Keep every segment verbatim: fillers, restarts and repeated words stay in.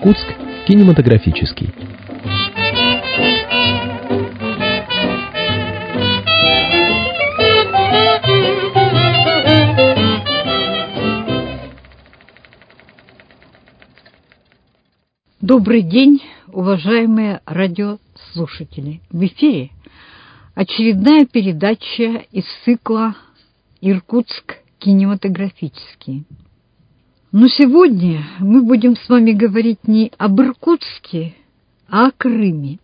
Иркутск кинематографический. Добрый день, уважаемые радиослушатели! В эфире очередная передача из цикла «Иркутск кинематографический». Но сегодня мы будем с вами говорить не об Иркутске, а о Крыме.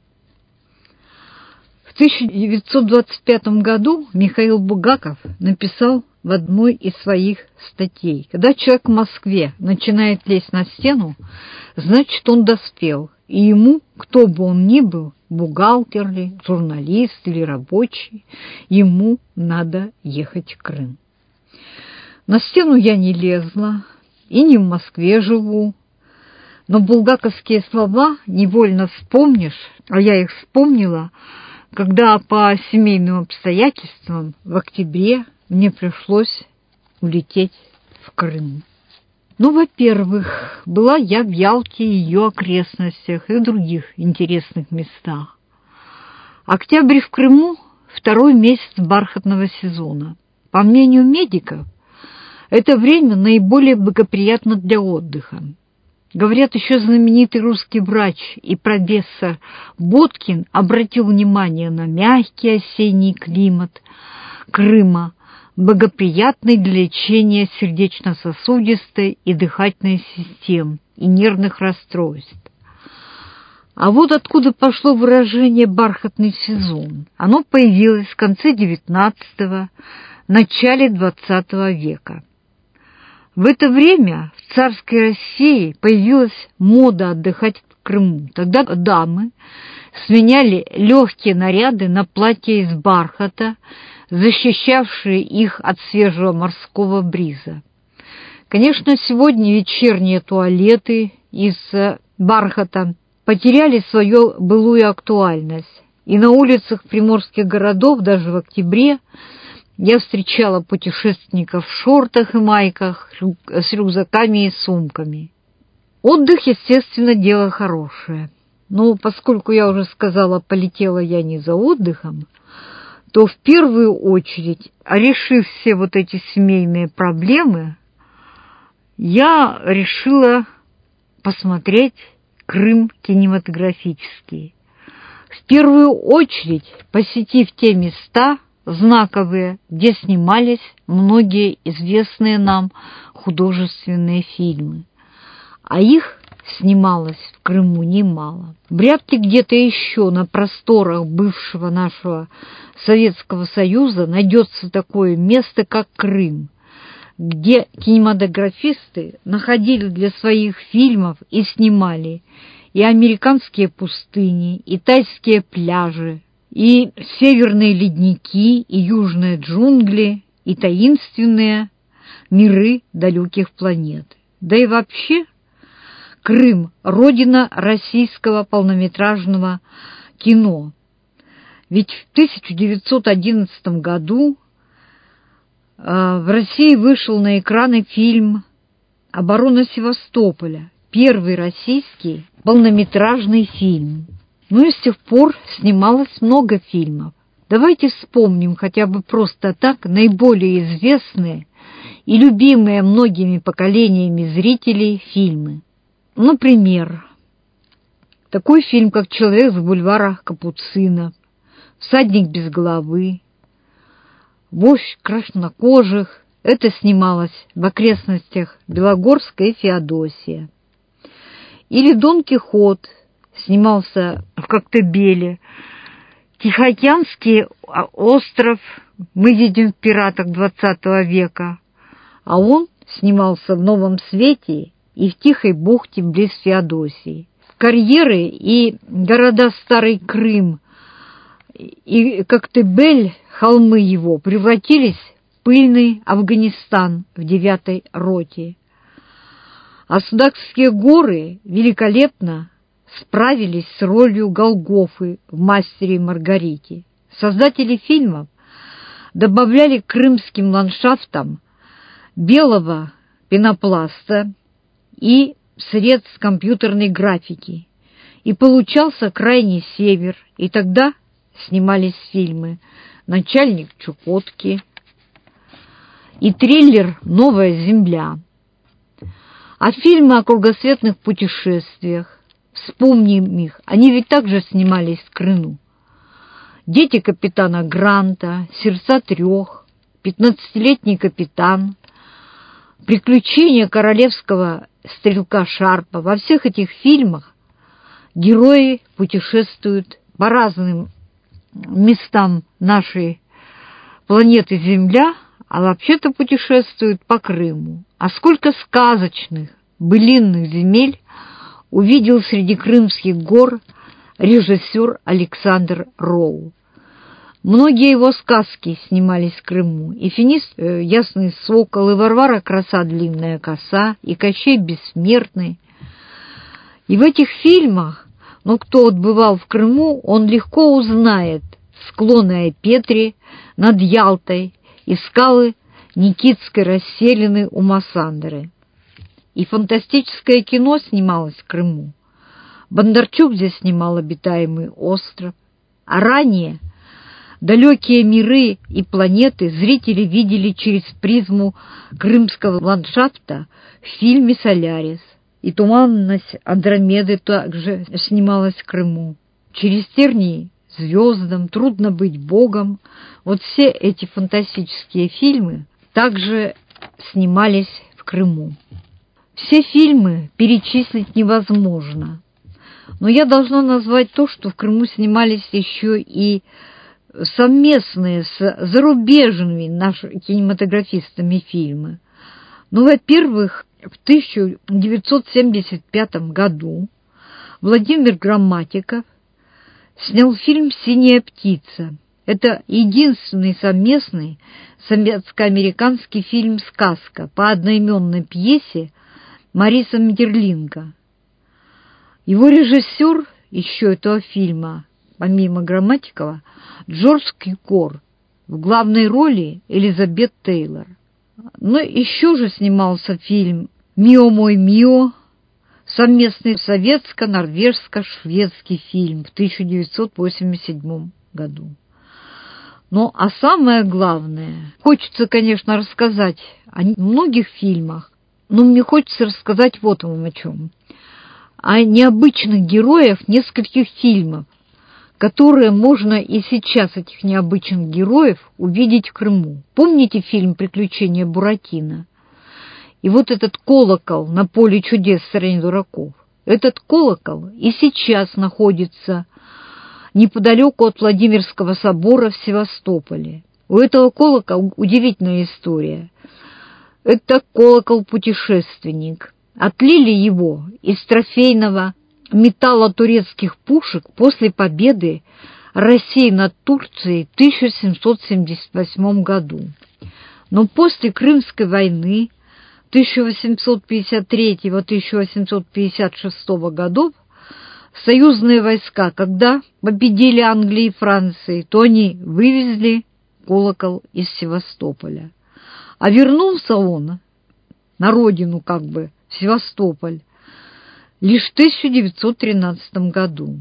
В тысяча девятьсот двадцать пятом году Михаил Булгаков написал в одной из своих статей: когда человек в Москве начинает лезть на стену, значит, он доспел, и ему, кто бы он ни был, бухгалтер ли, журналист или рабочий, ему надо ехать в Крым. На стену я не лезла и не в Москве живу, но булгаковские слова невольно вспомнишь, а я их вспомнила, когда по семейным обстоятельствам в октябре мне пришлось улететь в Крым. Ну, во-первых, была я в Ялте и ее окрестностях и в других интересных местах. Октябрь в Крыму – второй месяц бархатного сезона. По мнению медиков, это время наиболее благоприятно для отдыха. Говорят, еще знаменитый русский врач и профессор Боткин обратил внимание на мягкий осенний климат Крыма, благоприятный для лечения сердечно-сосудистой и дыхательной систем и нервных расстройств. А вот откуда пошло выражение «бархатный сезон». Оно появилось в конце девятнадцатого, начале двадцатого века. В это время в царской России появилась мода отдыхать в Крыму. Тогда дамы сменяли легкие наряды на платья из бархата, защищавшие их от свежего морского бриза. Конечно, сегодня вечерние туалеты из бархата потеряли свою былую актуальность, и на улицах приморских городов даже в октябре я встречала путешественников в шортах и майках с рюкзаками и сумками. Отдых, естественно, дело хорошее. Но поскольку я уже сказала, полетела я не за отдыхом, то в первую очередь, решив все вот эти семейные проблемы, я решила посмотреть Крым кинематографический. В первую очередь, посетив те места знаковые, где снимались многие известные нам художественные фильмы. А их снималось в Крыму немало. Вряд ли где-то еще на просторах бывшего нашего Советского Союза найдется такое место, как Крым, где кинематографисты находили для своих фильмов и снимали и американские пустыни, и тайские пляжи, и северные ледники, и южные джунгли, и таинственные миры далеких планет. Да и вообще Крым – родина российского полнометражного кино. Ведь в тысяча девятьсот одиннадцатом году э, в России вышел на экраны фильм «Оборона Севастополя», первый российский полнометражный фильм. Ну и с тех пор снималось много фильмов. Давайте вспомним хотя бы просто так наиболее известные и любимые многими поколениями зрителей фильмы. Например, такой фильм, как «Человек с бульвара Капуцинов», «Всадник без головы», «Вождь краснокожих». Это снималось в окрестностях Белогорска и Феодосия. Или «Дон Кихот» снимался в Коктебеле. Тихоокеанский остров мы видим в «Пиратах» двадцатого века, а он снимался в Новом Свете и в Тихой бухте близ Феодосии. Карьеры и города Старый Крым и Коктебель, холмы его, превратились в пыльный Афганистан в девятой роте. А Судакские горы великолепно справились с ролью Голгофы в «Мастере и Маргарите». Создатели фильмов добавляли к крымским ландшафтам белого пенопласта и средств компьютерной графики. И получался крайний север, и тогда снимались фильмы «Начальник Чукотки» и триллер «Новая земля». А фильмы о кругосветных путешествиях, вспомним их, они ведь также снимались в Крыму. «Дети капитана Гранта», «Сердца трех», «Пятнадцатилетний капитан», «Приключения королевского стрелка Шарпа». Во всех этих фильмах герои путешествуют по разным местам нашей планеты Земля, а вообще-то путешествуют по Крыму. А сколько сказочных, былинных земель увидел среди крымских гор режиссер Александр Роу. Многие его сказки снимались в Крыму. И «Финист э, Ясный Сокол», и «Варвара Краса Длинная Коса», и «Кощей Бессмертный». И в этих фильмах, ну, кто вот бывал в Крыму, он легко узнает склоны Айпетри над Ялтой и скалы Никитской расселены у Массандры. И фантастическое кино снималось в Крыму. Бондарчук здесь снимал «Обитаемый остров». А ранее далекие миры и планеты зрители видели через призму крымского ландшафта в фильме «Солярис». И «Туманность Андромеды» также снималась в Крыму. «Через тернии звездам», «Трудно быть богом». Вот все эти фантастические фильмы также снимались в Крыму. Все фильмы перечислить невозможно, но я должна назвать то, что в Крыму снимались еще и совместные с зарубежными нашими кинематографистами фильмы. Ну, во-первых, в тысяча девятьсот семьдесят пятом году Владимир Грамматиков снял фильм «Синяя птица». Это единственный совместный советско-американский фильм «Сказка» по одноименной пьесе Мариса Метерлинка. Его режиссер еще этого фильма, помимо Грамматикова, Джордж Кюкор, в главной роли Элизабет Тейлор. Но еще же снимался фильм «Мио мой Мио», совместный советско-норвежско-шведский фильм в тысяча девятьсот восемьдесят седьмом году. Ну, а самое главное, хочется, конечно, рассказать о многих фильмах, но мне хочется рассказать вот вам о чем. О необычных героях нескольких фильмов, которые можно и сейчас, этих необычных героев, увидеть в Крыму. Помните фильм «Приключения Буратино»? И вот этот колокол на поле чудес в стране дураков, этот колокол и сейчас находится неподалеку от Владимирского собора в Севастополе. У этого колокола удивительная история. Это колокол-путешественник. Отлили его из трофейного металла турецких пушек после победы России над Турцией в тысяча семьсот семьдесят восьмом году. Но после Крымской войны тысяча восемьсот пятьдесят третьего — тысяча восемьсот пятьдесят шестого годов союзные войска, когда победили Англию и Францию, то они вывезли колокол из Севастополя. А вернулся он на родину, как бы, в Севастополь, лишь в тысяча девятьсот тринадцатом году.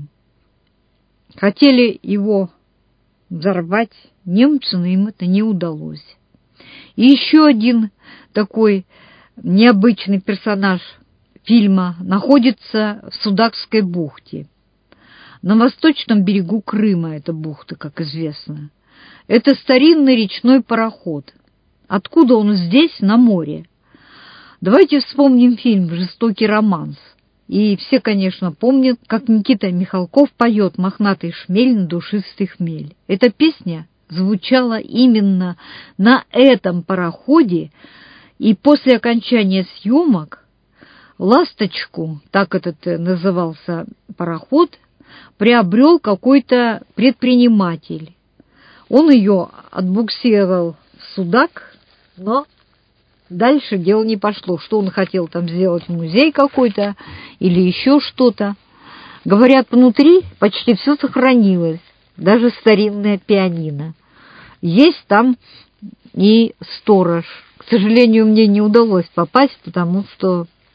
Хотели его взорвать немцы, но им это не удалось. И еще один такой необычный персонаж фильма находится в Судакской бухте. На восточном берегу Крыма эта бухта, как известно. Это старинный речной пароход. Откуда он здесь, на море? Давайте вспомним фильм «Жестокий романс». И все, конечно, помнят, как Никита Михалков поет «Мохнатый шмель на душистый хмель». Эта песня звучала именно на этом пароходе, и после окончания съемок «Ласточку», так этот назывался пароход, приобрел какой-то предприниматель. Он ее отбуксировал в Судак, но дальше дело не пошло. Что он хотел там сделать, музей какой-то или еще что-то. Говорят, внутри почти все сохранилось, даже старинное пианино. Есть там и сторож. К сожалению, мне не удалось попасть, потому что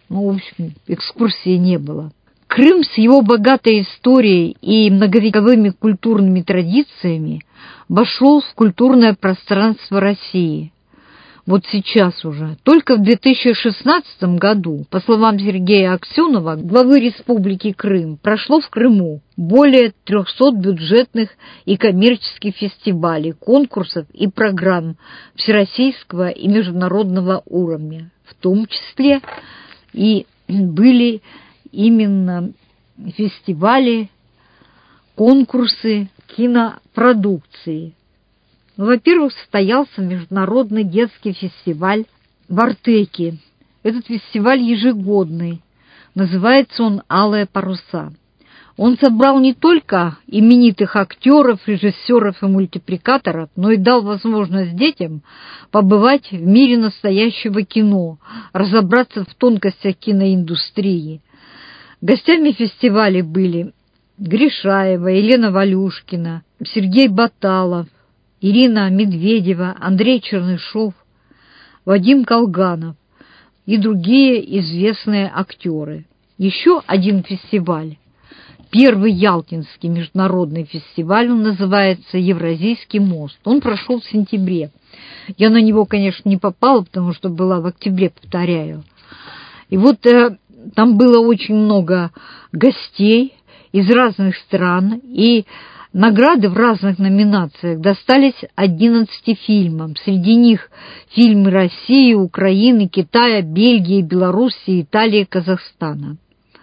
Ну, в общем, экскурсии не было. Крым с его богатой историей и многовековыми культурными традициями вошел в культурное пространство России. Вот сейчас уже. Только в две тысячи шестнадцатом году, по словам Сергея Аксенова, главы Республики Крым, прошло в Крыму более трехсот бюджетных и коммерческих фестивалей, конкурсов и программ всероссийского и международного уровня. В том числе и были именно фестивали, конкурсы кинопродукции. Во-первых, состоялся международный детский фестиваль в Артеке. Этот фестиваль ежегодный. Называется он «Алые паруса». Он собрал не только именитых актеров, режиссеров и мультипликаторов, но и дал возможность детям побывать в мире настоящего кино, разобраться в тонкостях киноиндустрии. Гостями фестиваля были Гришаева, Елена Валюшкина, Сергей Баталов, Ирина Медведева, Андрей Чернышов, Вадим Колганов и другие известные актеры. Еще один фестиваль, первый Ялтинский международный фестиваль, он называется «Евразийский мост». Он прошел в сентябре. Я на него, конечно, не попала, потому что была в октябре, повторяю. И вот э, там было очень много гостей из разных стран, и награды в разных номинациях достались одиннадцати фильмам. Среди них фильмы России, Украины, Китая, Бельгии, Белоруссии, Италии, Казахстана.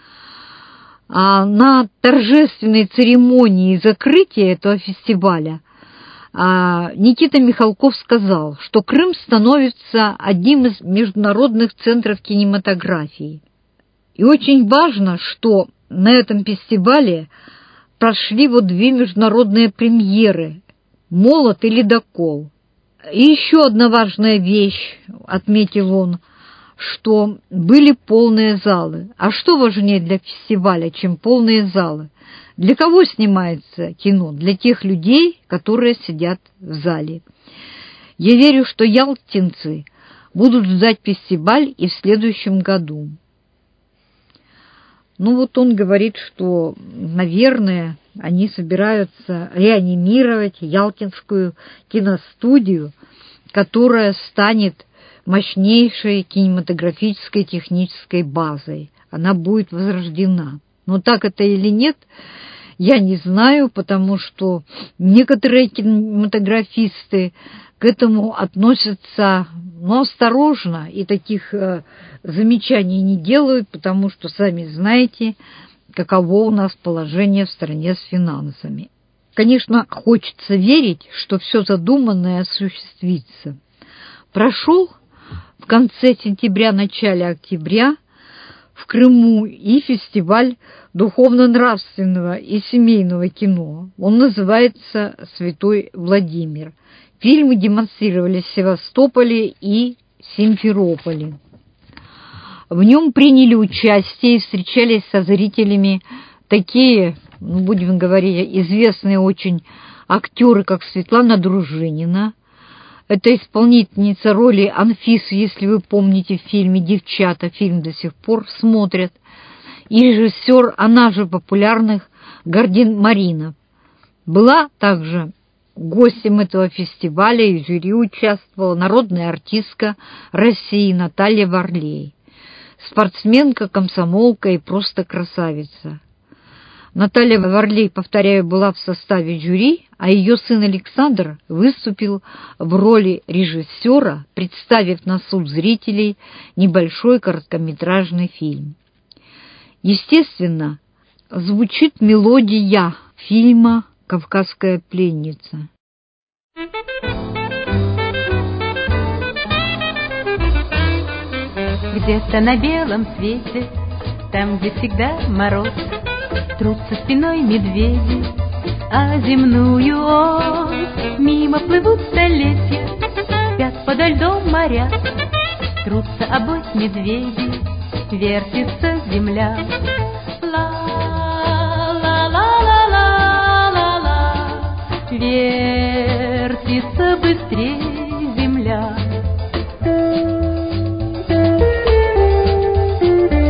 А на торжественной церемонии закрытия этого фестиваля Никита Михалков сказал, что Крым становится одним из международных центров кинематографии. И очень важно, что на этом фестивале прошли вот две международные премьеры «Молот» и «Ледокол». И еще одна важная вещь, отметил он, что были полные залы. А что важнее для фестиваля, чем полные залы? Для кого снимается кино? Для тех людей, которые сидят в зале. Я верю, что ялтинцы будут ждать фестиваль и в следующем году. Ну вот он говорит, что, наверное, они собираются реанимировать Ялтинскую киностудию, которая станет мощнейшей кинематографической технической базой. Она будет возрождена. Но так это или нет, я не знаю, потому что некоторые кинематографисты к этому относятся, ну, осторожно и таких э, замечаний не делают, потому что, сами знаете, каково у нас положение в стране с финансами. Конечно, хочется верить, что все задуманное осуществится. Прошел в конце сентября, начале октября в Крыму и фестиваль духовно-нравственного и семейного кино. Он называется «Святой Владимир». Фильмы демонстрировались в Севастополе и Симферополе. В нем приняли участие и встречались со зрителями такие, ну, будем говорить, известные очень актеры, как Светлана Дружинина. Это исполнительница роли Анфисы, если вы помните, в фильме «Девчата». Фильм до сих пор смотрят. И режиссер, она же популярных, Гордин Марина. Была также гостем этого фестиваля, и в жюри участвовала народная артистка России Наталья Варлей. Спортсменка, комсомолка и просто красавица. Наталья Варлей, повторяю, была в составе жюри, а ее сын Александр выступил в роли режиссера, представив на суд зрителей небольшой короткометражный фильм. Естественно, звучит мелодия фильма «Кавказская пленница». Где-то на белом свете, там, где всегда мороз, трутся спиной медведи, а земную ось. Мимо плывут столетия, спят подо льдом моря, трутся обось медведи, вертится земля. Ла-ла-ла-ла-ла-ла, вертится быстрей земля.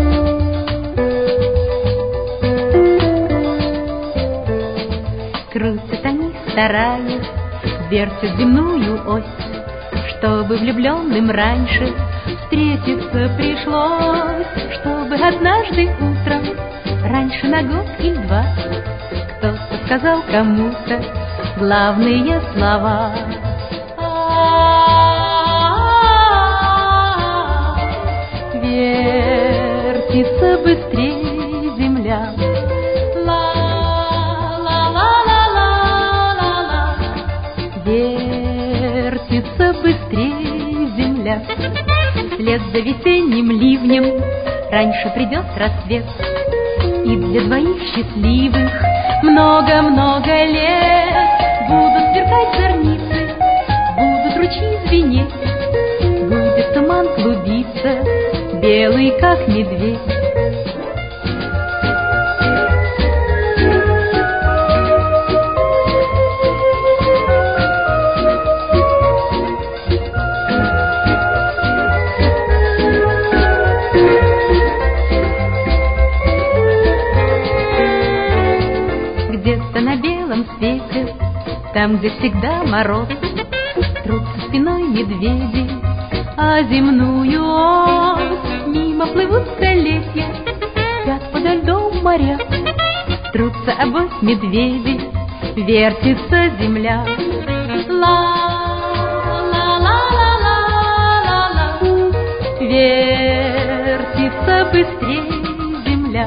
Крутят они, стараясь, вертят земную ось, чтобы влюбленным раньше встретиться пришлось, чтобы однажды утром, раньше на год или два, кто-то сказал кому-то главные слова. Вертится быстрее земля, ла-ла-ла-ла-ла-ла, вертится быстрее земля. Вслед за весенним ливнем раньше придет рассвет, и для двоих счастливых много-много лет будут сверкать зорницы, будут ручьи звенеть, будет туман клубиться, белый, как медведь. Где-то на белом свете, там, где всегда мороз, трутся спиной медведи а земную ось. Мимо плывут столетия, спят подо льдом моря, трутся обось медведи, вертится земля. Ла-ла-ла-ла-ла-ла, вертится быстрее земля.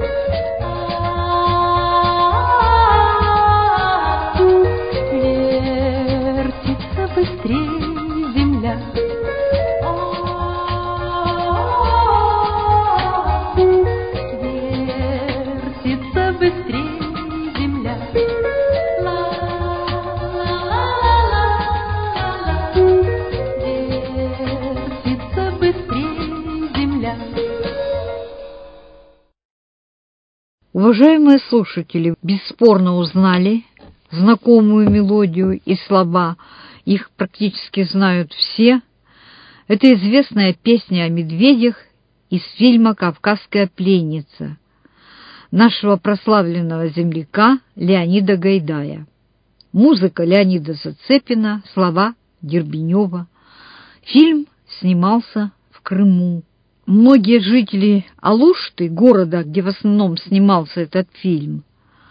Вертится быстрее земля. Вертится быстрее земля. Ла-ла-ла-ла-ла-ла, вертится быстрее земля. Уважаемые слушатели, бесспорно узнали знакомую мелодию и слова, их практически знают все. Это известная песня о медведях из фильма «Кавказская пленница» нашего прославленного земляка Леонида Гайдая. Музыка Леонида Зацепина, слова Дербенева. Фильм снимался в Крыму. Многие жители Алушты, города, где в основном снимался этот фильм,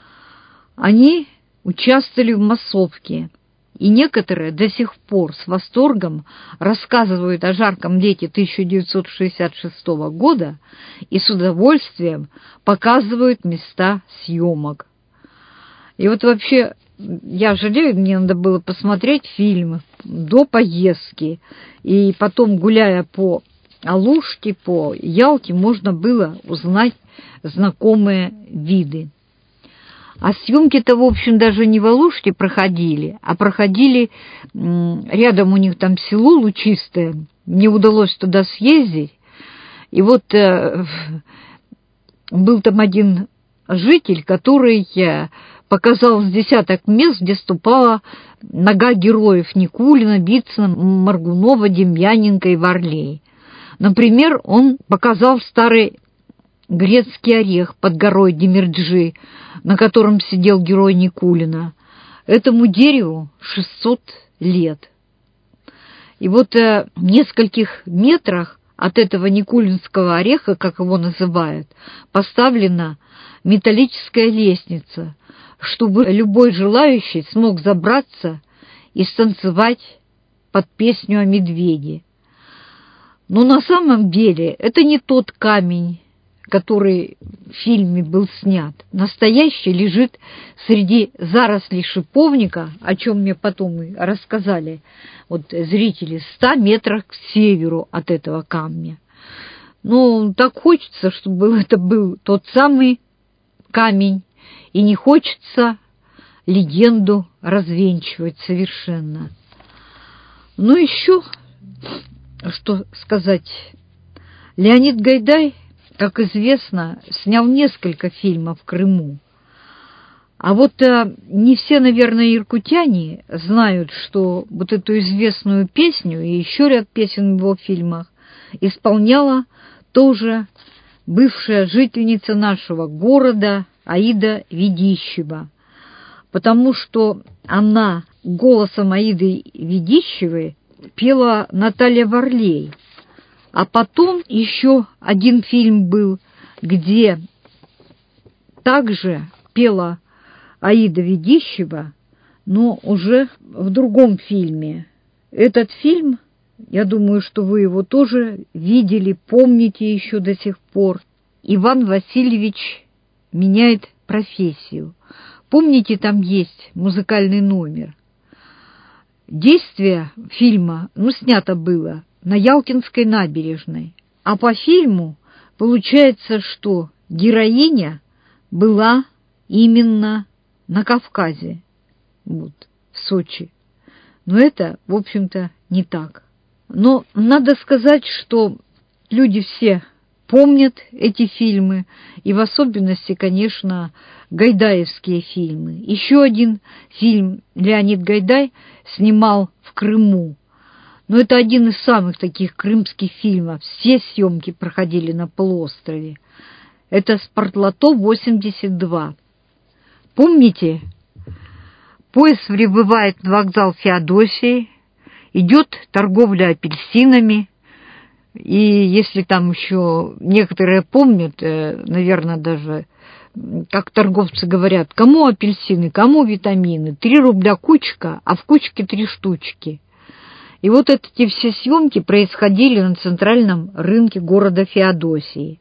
они участвовали в массовке, и некоторые до сих пор с восторгом рассказывают о жарком лете тысяча девятьсот шестьдесят шестого года и с удовольствием показывают места съемок. И вот вообще, я жалею, мне надо было посмотреть фильм до поездки, и потом, гуляя по Алуште, по Ялте, можно было узнать знакомые виды. А съемки-то, в общем, даже не в Алуште проходили, а проходили рядом, у них там село Лучистое. Мне удалось туда съездить. И вот э, был там один житель, который э, показал с десяток мест, где ступала нога героев Никулина, Вицина, Моргунова, Демьяненко и Варлей. Например, он показал старый грецкий орех под горой Демирджи, на котором сидел герой Никулина. Этому дереву шестьсот лет. И вот э, в нескольких метрах от этого никулинского ореха, как его называют, поставлена металлическая лестница, чтобы любой желающий смог забраться и станцевать под песню о медведе. Но на самом деле это не тот камень, который в фильме был снят. Настоящий лежит среди зарослей шиповника, о чем мне потом и рассказали вот зрители, в ста метрах к северу от этого камня. Ну, так хочется, чтобы это был тот самый камень, и не хочется легенду развенчивать совершенно. Ну, еще, что сказать, Леонид Гайдай, как известно, снял несколько фильмов в Крыму. А вот а, не все, наверное, иркутяне знают, что вот эту известную песню и еще ряд песен в его фильмах исполняла тоже бывшая жительница нашего города Аида Ведищева. потому что она голосом Аиды Ведищевой пела Наталья Варлей. А потом еще один фильм был, где также пела Аида Ведищева, но уже в другом фильме. Этот фильм, я думаю, что вы его тоже видели, помните еще до сих пор. «Иван Васильевич меняет профессию». Помните, там есть музыкальный номер. Действие фильма, ну, снято было на Ялтинской набережной. А по фильму получается, что героиня была именно на Кавказе, вот, в Сочи. Но это, в общем-то, не так. Но надо сказать, что люди все помнят эти фильмы, и в особенности, конечно, гайдаевские фильмы. Еще один фильм Леонид Гайдай снимал в Крыму. Но это один из самых таких крымских фильмов. Все съемки проходили на полуострове. Это «Спортлото восемьдесят два». Помните? Поезд прибывает на вокзал Феодосии, идет торговля апельсинами. И если там еще некоторые помнят, наверное, даже, как торговцы говорят, кому апельсины, кому витамины, три рубля кучка, а в кучке три штучки. И вот эти все съемки происходили на центральном рынке города Феодосии.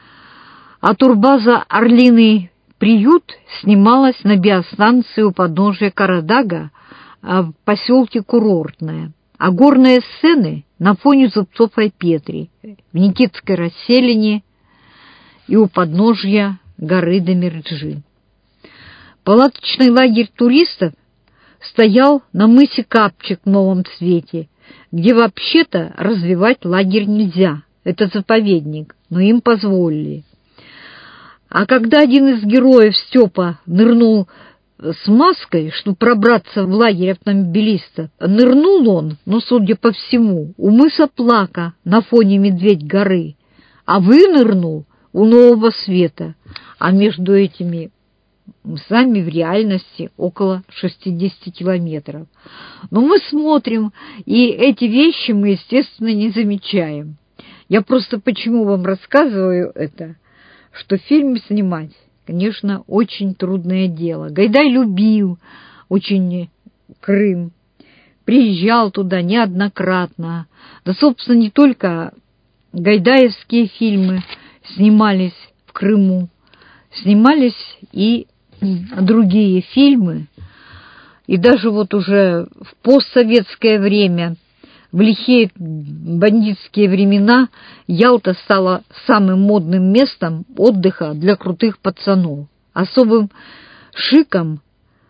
А турбаза «Орлиный приют» снималась на биостанции у подножия Карадага в поселке Курортное. А горные сцены на фоне зубцов Айпетри, в Никитской расселине и у подножья горы Дамирджи. Палаточный лагерь туристов стоял на мысе Капчик в Новом Цвете, где вообще-то развивать лагерь нельзя, это заповедник, но им позволили. А когда один из героев, Степа, нырнул с маской, чтобы пробраться в лагерь автомобилиста, нырнул он, ну, судя по всему, у мыса Плака на фоне Медведь горы, а вынырнул у Нового Света, а между этими мысами в реальности около шестьдесят километров. Но мы смотрим, и эти вещи мы, естественно, не замечаем. Я просто почему вам рассказываю это, что фильм снимать, конечно, очень трудное дело. Гайдай любил очень Крым, приезжал туда неоднократно. Да, собственно, не только гайдаевские фильмы снимались в Крыму, снимались и другие фильмы. И даже вот уже в постсоветское время, в лихие бандитские времена, Ялта стала самым модным местом отдыха для крутых пацанов. Особым шиком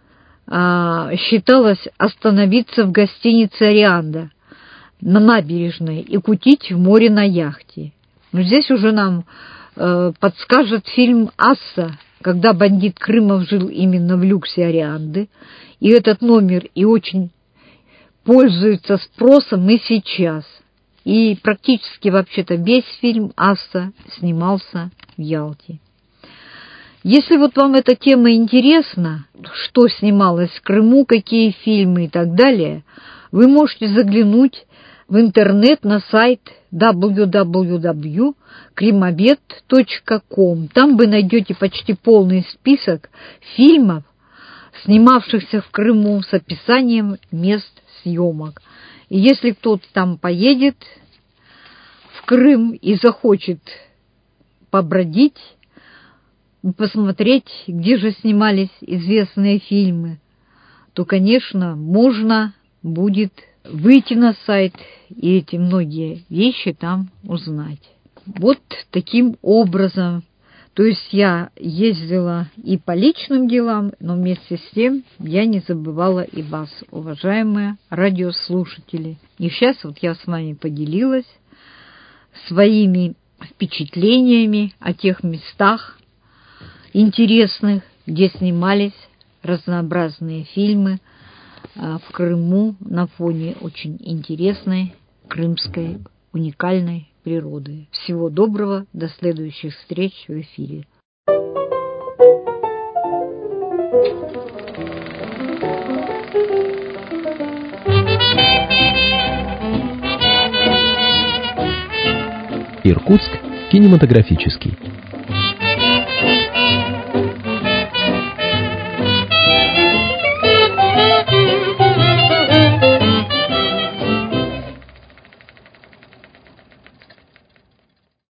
а, считалось остановиться в гостинице «Арианда» на набережной и кутить в море на яхте. Но здесь уже нам э, подскажет фильм «Асса», когда бандит Крымов жил именно в люксе «Арианды», и этот номер и очень пользуется спросом и сейчас. И практически вообще-то весь фильм «Асса» снимался в Ялте. Если вот вам эта тема интересна, что снималось в Крыму, какие фильмы и так далее, вы можете заглянуть в интернет на сайт дабл ю дабл ю дабл ю точка кримовед точка ком. Там вы найдете почти полный список фильмов, снимавшихся в Крыму, с описанием мест съемок. И если кто-то там поедет в Крым и захочет побродить, посмотреть, где же снимались известные фильмы, то, конечно, можно будет выйти на сайт и эти многие вещи там узнать. Вот таким образом. То есть я ездила и по личным делам, но вместе с тем я не забывала и вас, уважаемые радиослушатели. И сейчас вот я с вами поделилась своими впечатлениями о тех местах интересных, где снимались разнообразные фильмы в Крыму на фоне очень интересной крымской уникальной природы. Всего доброго, до следующих встреч в эфире. Иркутск кинематографический.